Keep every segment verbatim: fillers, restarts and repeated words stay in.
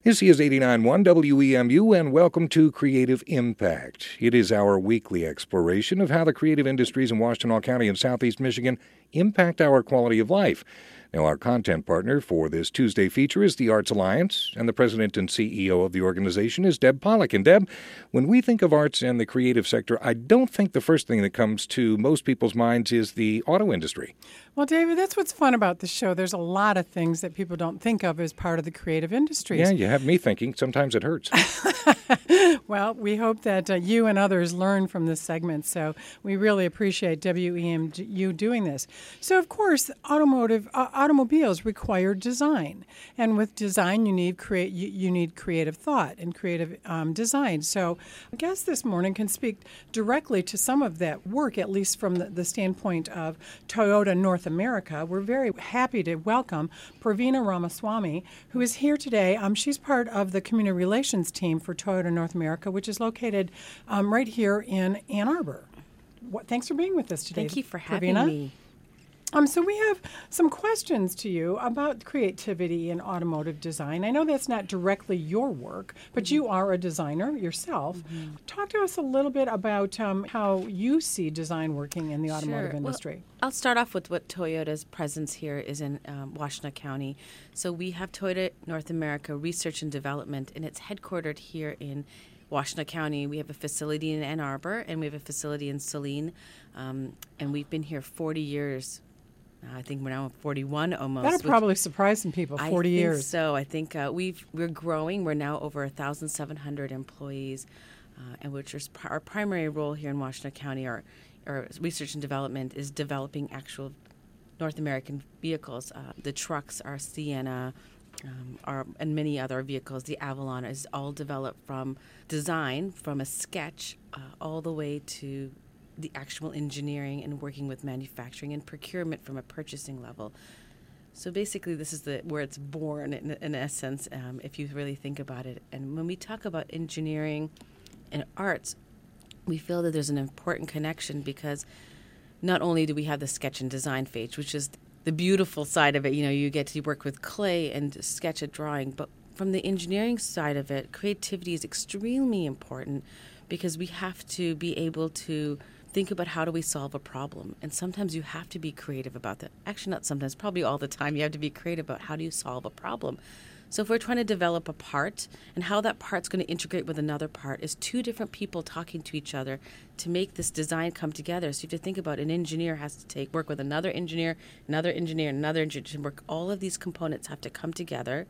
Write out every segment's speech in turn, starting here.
This is eighty-nine point one W E M U, and welcome to Creative Impact. It is our weekly exploration of how the creative industries in Washtenaw County and Southeast Michigan impact our quality of life. Now, our content partner for this Tuesday feature is the Arts Alliance, and the president and C E O of the organization is Deb Pollock. And Deb, when we think of arts and the creative sector, I don't think the first thing that comes to most people's minds is the auto industry. Well, David, that's what's fun about the show. There's a lot of things that people don't think of as part of the creative industries. Yeah, you have me thinking. Sometimes it hurts. Well, we hope that uh, you and others learn from this segment, so we really appreciate W E M U doing this. So, of course, automotive uh, automobiles require design, and with design, you need create you, you need creative thought and creative um, design. So, our guest this morning can speak directly to some of that work, at least from the, the standpoint of Toyota North America. We're very happy to welcome Pravina Ramaswamy, who is here today. Um, she's part of the community relations team for Toyota North America, which is located um, right here in Ann Arbor. What, thanks for being with us today, Thank you for having Pravina. me. Um, so we have some questions to you about creativity in automotive design. I know that's not directly your work, but mm-hmm. you are a designer yourself. Mm-hmm. Talk to us a little bit about um, how you see design working in the automotive sure. industry. Well, I'll start off with what Toyota's presence here is in um, Washtenaw County. So we have Toyota North America Research and Development, and it's headquartered here in Washtenaw County. We have a facility in Ann Arbor, and we have a facility in Saline, um, and we've been here forty years. I think we're now forty-one almost. That'll probably surprise some people, forty I think years. So I think uh, we've, we're growing. We're now over one thousand seven hundred employees, uh, and which is pr- our primary role here in Washtenaw County, our, our research and development is developing actual North American vehicles. Uh, the trucks, our Sienna, um, our, and many other vehicles, the Avalon, is all developed from design, from a sketch, uh, all the way to the actual engineering and working with manufacturing and procurement from a purchasing level. So basically, this is the where it's born in, in essence, um, if you really think about it. And when we talk about engineering and arts, we feel that there's an important connection because not only do we have the sketch and design phase, which is the beautiful side of it, you know, you get to work with clay and sketch a drawing, but from the engineering side of it, creativity is extremely important because we have to be able to think about how do we solve a problem. And sometimes you have to be creative about that. Actually, not sometimes, probably all the time. You have to be creative about how do you solve a problem. So if we're trying to develop a part and how that part's going to integrate with another part is two different people talking to each other to make this design come together. So you have to think about an engineer has to take work with another engineer, another engineer, another engineer to work. All of these components have to come together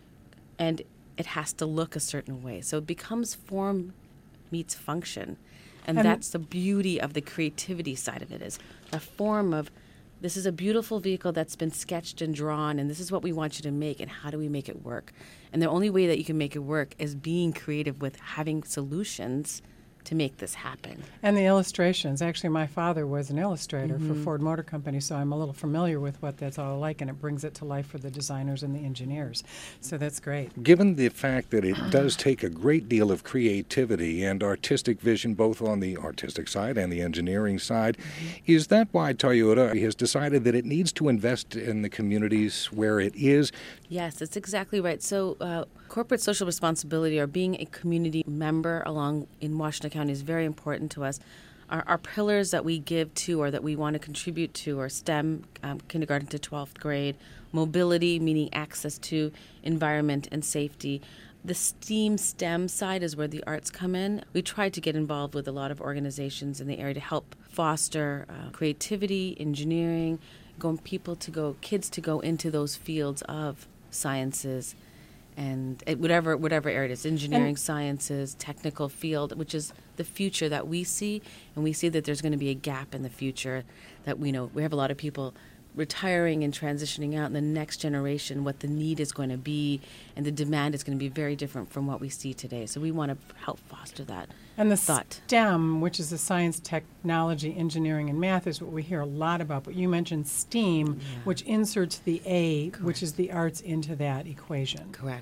and it has to look a certain way. So it becomes form meets function. And, and that's the beauty of the creativity side of it is the form of this is a beautiful vehicle that's been sketched and drawn, and this is what we want you to make, and how do we make it work? And the only way that you can make it work is being creative with having solutions to make this happen. And the illustrations. Actually, my father was an illustrator Mm-hmm. for Ford Motor Company, so I'm a little familiar with what that's all like, and it brings it to life for the designers and the engineers. So that's great. Given the fact that it does take a great deal of creativity and artistic vision, both on the artistic side and the engineering side, mm-hmm. is that why Toyota has decided that it needs to invest in the communities where it is? Yes, that's exactly right. So uh, corporate social responsibility or being a community member along in Washtenaw County is very important to us. Our, our pillars that we give to or that we want to contribute to are STEM, um, kindergarten to twelfth grade, mobility, meaning access to environment and safety. The STEAM STEM side is where the arts come in. We try to get involved with a lot of organizations in the area to help foster uh, creativity, engineering, going people to go, kids to go into those fields of sciences and it, whatever whatever area it is, engineering, and sciences, technical field, which is the future that we see. And we see that there's going to be a gap in the future that we know we have a lot of people retiring and transitioning out in the next generation, what the need is going to be, and the demand is going to be very different from what we see today. So we want to help foster that and the thought. STEM, which is the science, technology, engineering, and math, is what we hear a lot about. But you mentioned STEAM, Yeah. which inserts the A, Correct. which is the arts, into that equation. Correct.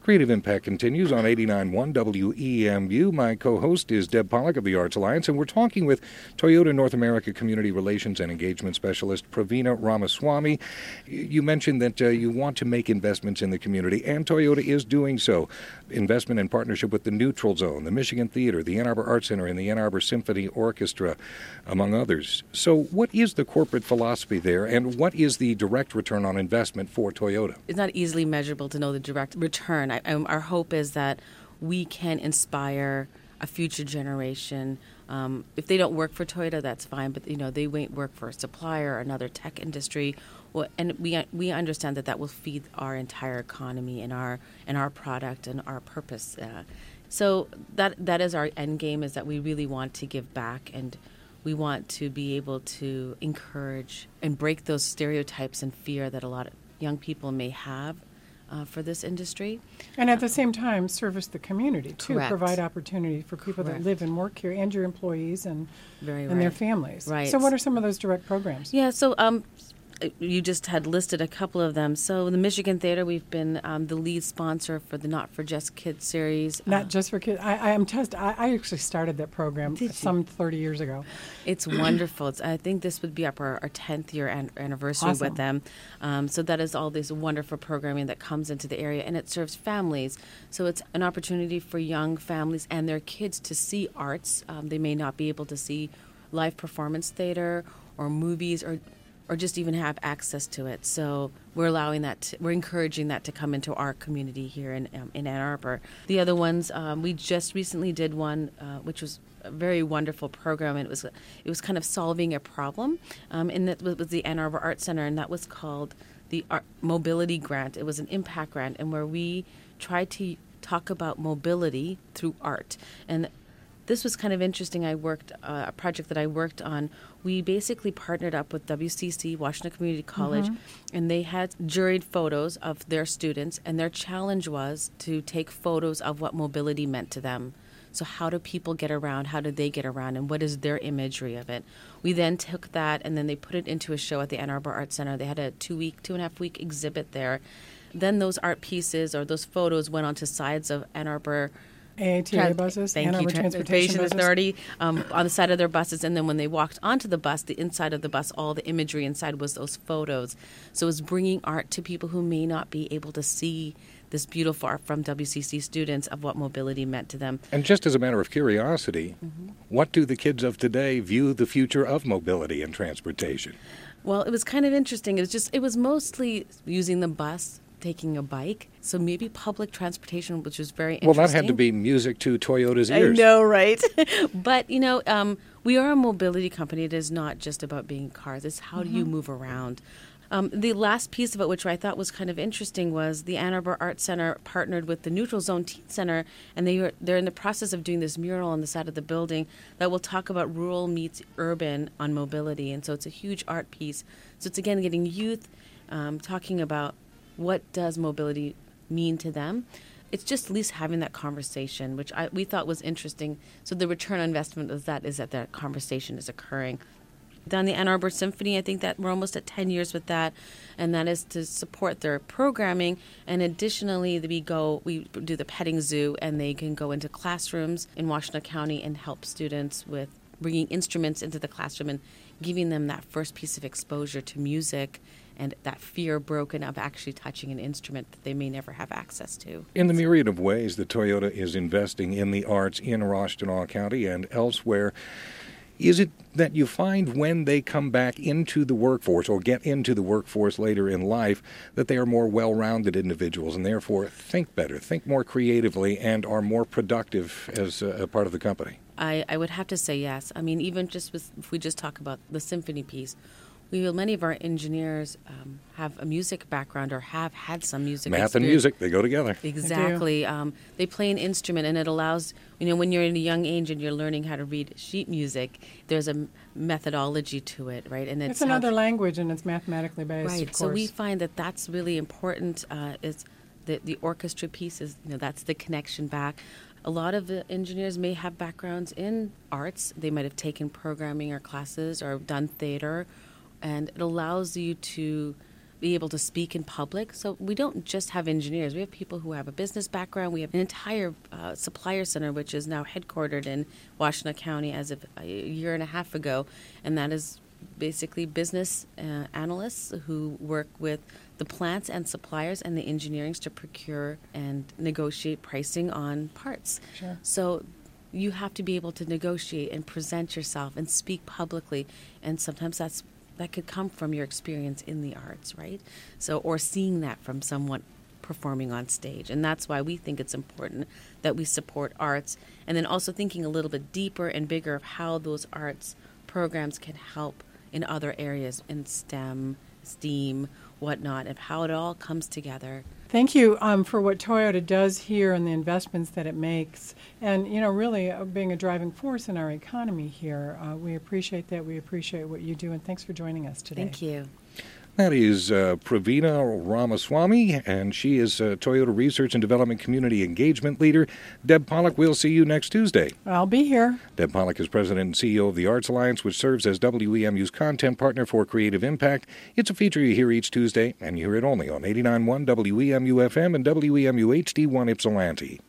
Creative Impact continues on eighty-nine point one W E M U. My co-host is Deb Pollack of the Arts Alliance, and we're talking with Toyota North America Community Relations and Engagement Specialist Pravina Ramaswamy. You mentioned that uh, you want to make investments in the community, and Toyota is doing so. Investment in partnership with the Neutral Zone, the Michigan Theater, the Ann Arbor Arts Center, and the Ann Arbor Symphony Orchestra, among others. So what is the corporate philosophy there, and what is the direct return on investment for Toyota? It's not easily measurable to know the direct return. I, I, our hope is that we can inspire a future generation. Um, if they don't work for Toyota, that's fine, but you know they won't work for a supplier or another tech industry. Well, and we we understand that that will feed our entire economy and our and our product and our purpose. Uh, so that that is our end game, is that we really want to give back, and we want to be able to encourage and break those stereotypes and fear that a lot of young people may have Uh, for this industry. And at the same time, service the community, too. Correct. Provide opportunity for people Correct. that live and work here, and your employees and, Very and right. their families. Right. So what are some of those direct programs? Yeah, so um, you just had listed a couple of them. So the Michigan Theater, we've been um, the lead sponsor for the Not for Just Kids series. Not Uh, just for kids. I, I am just. I, I actually started that program Did you? some thirty years ago. It's wonderful. It's, I think this would be up our, our tenth year an- anniversary Awesome. with them. Um, so that is all this wonderful programming that comes into the area, and it serves families. So it's an opportunity for young families and their kids to see arts. Um, they may not be able to see live performance theater or movies or or just even have access to it. So we're allowing that, to, we're encouraging that to come into our community here in um, in Ann Arbor. The other ones, um, we just recently did one, uh, which was a very wonderful program, and it was it was kind of solving a problem, um, and that was, was the Ann Arbor Arts Center, and that was called the Art Mobility Grant. It was an impact grant, and where we tried to talk about mobility through art. And this was kind of interesting. I worked uh, a project that I worked on. We basically partnered up with W C C, Washington Community College, mm-hmm. and they had juried photos of their students, and their challenge was to take photos of what mobility meant to them. So how do people get around? How do they get around? And what is their imagery of it? We then took that, and then they put it into a show at the Ann Arbor Arts Center. They had a two-week, two-and-a-half-week exhibit there. Then those art pieces or those photos went onto sides of Ann Arbor A A T A Trans- buses, Thank Ann you, Arbor Transportation Transportation buses. Authority, um, on the side of their buses. And then when they walked onto the bus, the inside of the bus, all the imagery inside was those photos. So it was bringing art to people who may not be able to see this beautiful art from W C C students of what mobility meant to them. And just as a matter of curiosity, mm-hmm. what do the kids of today view the future of mobility and transportation? Well, it was kind of interesting. It was just, it was mostly using the bus, taking a bike, so maybe public transportation, which was very interesting. Well, that had to be music to Toyota's ears. I know, right? But, you know, um, we are a mobility company. It is not just about being cars. It's how mm-hmm. do you move around. Um, the last piece of it, which I thought was kind of interesting, was the Ann Arbor Arts Center partnered with the Neutral Zone Teen Center, and they are, they're in the process of doing this mural on the side of the building that will talk about rural meets urban on mobility. And so it's a huge art piece. So it's, again, getting youth um, talking about what does mobility mean to them. It's just at least having that conversation, which I, we thought was interesting. So the return on investment of that is that that conversation is occurring. Down the Ann Arbor Symphony, I think that we're almost at ten years with that, and that is to support their programming. And additionally, we go, we do the petting zoo, and they can go into classrooms in Washtenaw County and help students with bringing instruments into the classroom and giving them that first piece of exposure to music and that fear broken of actually touching an instrument that they may never have access to. In the myriad of ways that Toyota is investing in the arts in Washtenaw County and elsewhere, is it that you find when they come back into the workforce or get into the workforce later in life that they are more well-rounded individuals and therefore think better, think more creatively, and are more productive as a, a part of the company? I, I would have to say yes. I mean, even just with, if we just talk about the symphony piece, we many of our engineers um, have a music background or have had some music Math experience. and music, they go together. Exactly. They, um, they play an instrument, and it allows, you know, when you're in a young age and you're learning how to read sheet music, there's a methodology to it, right? And It's, it's another how, language, and it's mathematically based, right. of course. So we find that that's really important. Uh, is the the orchestra piece is, you know, that's the connection back. A lot of the engineers may have backgrounds in arts. They might have taken programming or classes or done theater. And it allows you to be able to speak in public. So we don't just have engineers. We have people who have a business background. We have an entire uh, supplier center, which is now headquartered in Washtenaw County as of a year and a half ago. And that is basically business uh, analysts who work with the plants and suppliers and the engineerings to procure and negotiate pricing on parts. Sure. So you have to be able to negotiate and present yourself and speak publicly. And sometimes that's that could come from your experience in the arts, right? So, or seeing that from someone performing on stage. And that's why we think it's important that we support arts, and then also thinking a little bit deeper and bigger of how those arts programs can help in other areas, in STEM, STEAM, whatnot, of how it all comes together. Thank you um, for what Toyota does here and the investments that it makes, and you know, really uh, being a driving force in our economy here. Uh, we appreciate that. We appreciate what you do, and thanks for joining us today. Thank you. That is uh, Pravina Ramaswamy, and she is a Toyota Research and Development Community Engagement Leader. Deb Pollock, we'll see you next Tuesday. I'll be here. Deb Pollock is President and C E O of the Arts Alliance, which serves as W E M U's content partner for Creative Impact. It's a feature you hear each Tuesday, and you hear it only on eighty-nine point one W E M U F M and W E M U H D one Ypsilanti.